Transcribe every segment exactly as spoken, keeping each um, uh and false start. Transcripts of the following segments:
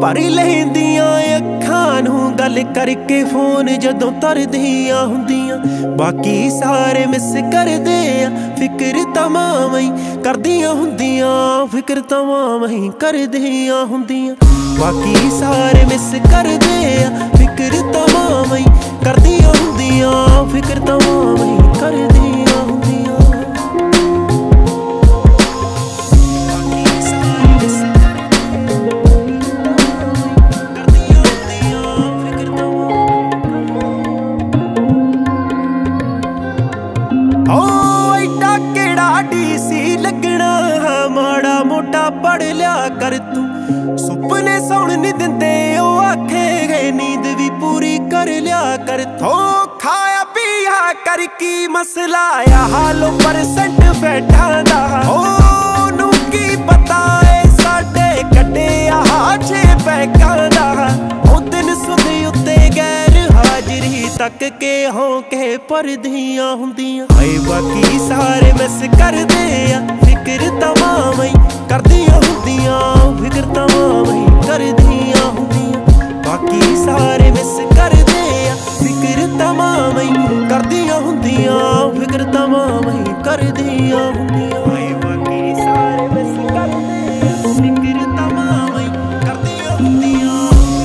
भर लैंदियां अखां नूं गल करके फोन जदों तरदियां हुंदियां। बाकी सारे मिस करदे आ फिक्र तमाम ही करदियां हुंदियां, फिक्र तमाम ही करदियां हुंदियां। बाकी सारे मिस करदे आ फिक्र तमाम ही करदियां हुंदियां, फिक्र तमाम ही करदियां हुंदियां। माड़ा मोटा पढ़ लिया कर तू, सुपने सौण नहीं दिंदे ओ आखे गए, नींद भी पूरी कर लिया कर। तो खाया पिया कर की मसला या हालो परसेंट बैठा दा, ओ नू की पता है साडे कटे छे पैकां दा। ओ दिन सुधी उत्ते गैर हाजरी तक के हों के परदियां हुंदियां। हाय बाकी सारे मिस करदे आ फिक्र तमाम ही करदियां हुंदियां, फिक्र तमाम ही करदियां हुंदियां। बाकी सारे मिस करदे आ फिक्र तमाम ही करदियां हुंदियां, फिक्र तमाम ही करदियां हुंदियां। हाय बाकी सारे मिस करदे आ फिक्र तमाम ही करदियां हुंदियां।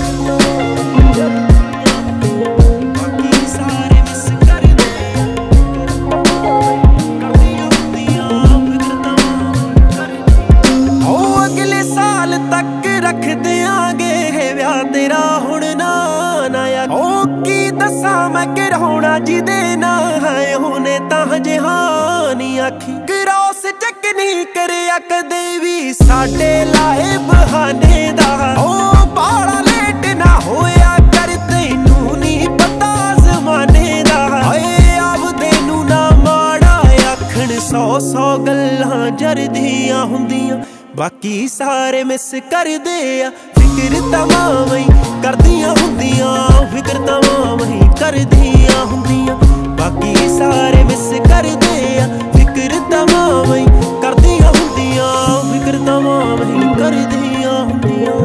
रख देंगे व्याह तेरा हुण ना नया, ओ की दसा मैं किरहोना जिदे ना है हुने तां जहानी आखी। क्रॉस चेक नहीं करया कदे भी साडे लाए बहाने दा, ओ बाड़ा लेट ना होया कर तैनू नहीं पता जमाने दा। हाय आपदे नू ना माड़ा आखण सौ सौ गल्लां जरदियां हुंदियां। बाकी सारे मिस करदे आ फिक्र तमाम ही करदियां हुंदियां, फिक्र तमाम ही करदियां हुंदियां। बाकी सारे मिस करदे आ फिक्र तमाम ही करदियां हुंदियां, फिक्र तमाम ही करदियां हुंदियां।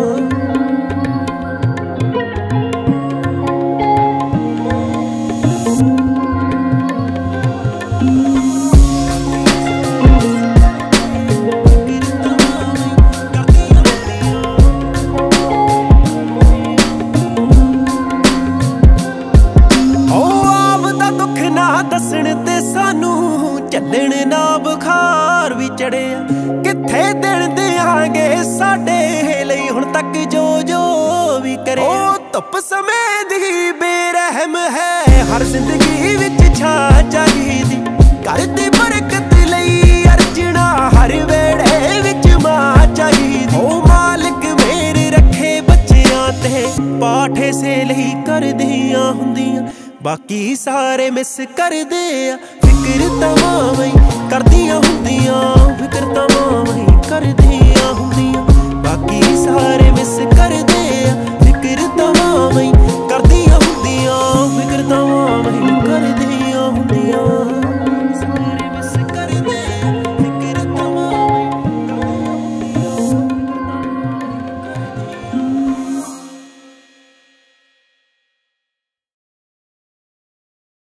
दसण ते सानू झल्लण ना बुखार भी चढ़े, किथे दिन देंगे साडे लई हुण तक जो जो भी करे। ओ धुप समय दी बेरहम है हर जिंदगी विच छा चाहीदी, घर दी बरकत लई अर्जना हर वेड़े विच मां चाहीदी। ओ मालिक मेरे रखे बच्चियां ते पाठे से लई करदियां हुंदियां। बाकी सारे मिस करदे आ फिक्र तमाम ही करदियां हुंदियां, फिक्र तमाम ही करदियां हुंदियां। बाकी सारे मिस करदे